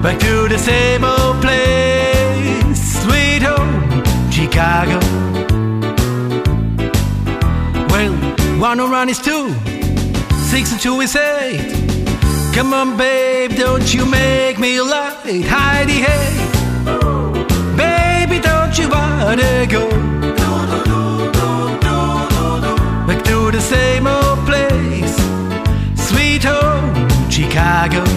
Back to the same old place, sweet home, Chicago. Well, 101 is 2, 6 and 2 is 8. Come on, babe, don't you make me light. Heidi, hey, baby, don't you wanna go back to the same old place, sweet home, Chicago.